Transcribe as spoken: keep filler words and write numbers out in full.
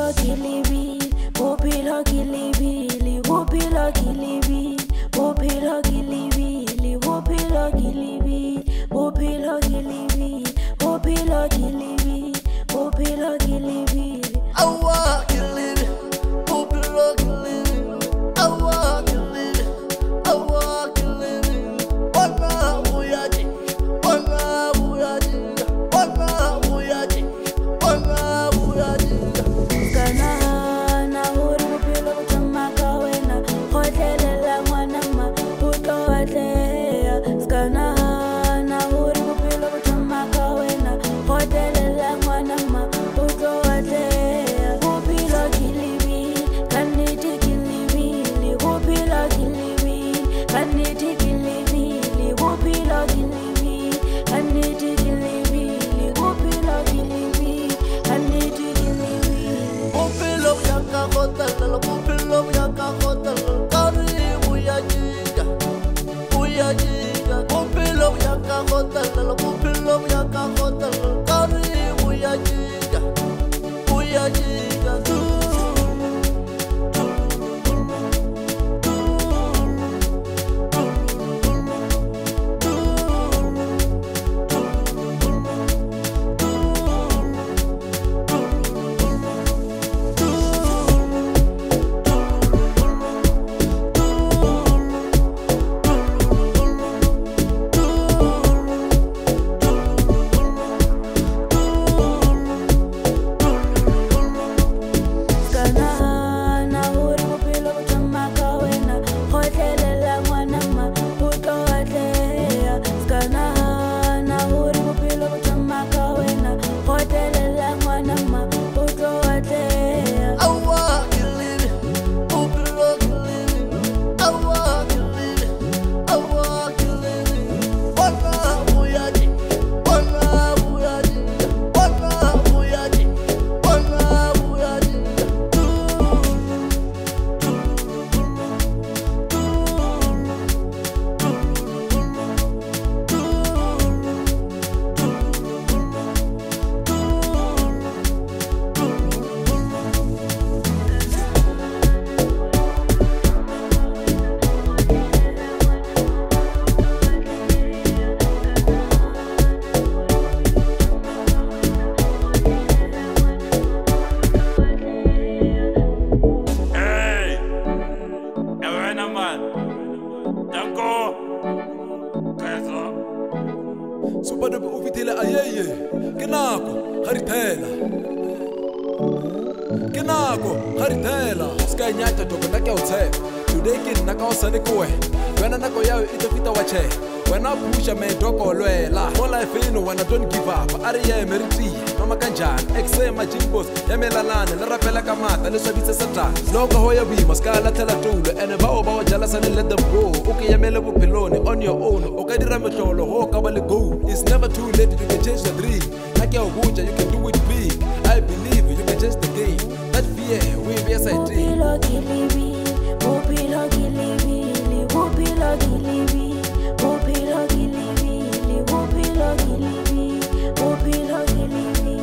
Bophelo ke lebile, bophelo ke lebile, bophelo ke lebile, bophelo ke lebile, bophelo ke lebile, bophelo ke lebile, bophelo ke lebile, bophelo ke lebile. Awa ke lebile, bophelo ke lebile, awa ke lebile, awa ke lebile. Ona buyaji, ona buyaji, ona buyaji, ona buyaji. Kana na hori bophelo bo tsamaka wena, kgotlelela ngwana ma o tlo atleha. Kana na hori bophelo bo tsamaka wena, kgotlelela ngwana ma o tlo atleha. Bophelo ke lebile, kannete ke lebile, bophelo ke lebile, kannete ke lebile, bophelo ke lebile, kannete ke lebile, bophelo ke lebile, kannete ke lebile. Bophelo ya ka kgotlelela, bophelo ya ka kgotlelela, kare buyajika, buyajika. Bophelo ya ka kgotlelela, bophelo ya ka kgotlelela, kare buyajika, buyajika. Supadobe o fitile ayeye ke nako ga re thela ke nako ga re thela ska nyata toko nna ke o tshepa today ke nna ka o sane ko wena wena nako yao e tlo fita wa che wena pusha me doko lwela mo life ino wena don't give up are ye meriti mama kanjani exema jimbos ya melalana le rapela ka mata le swabitse sata loko ho ya bima ska la thela tulo ene ba o ba o jala sane let them go o ke yemele bophelone on your own o ka dira metlolo go ka ba le go it's never too late you can change the dream like you buja you can do it big I believe you can change the game that fear we be as I dream Bophelo ke lebile, bophelo ke lebile, bophelo ke lebile, bophelo ke lebile, bophelo ke lebile, bophelo ke lebile.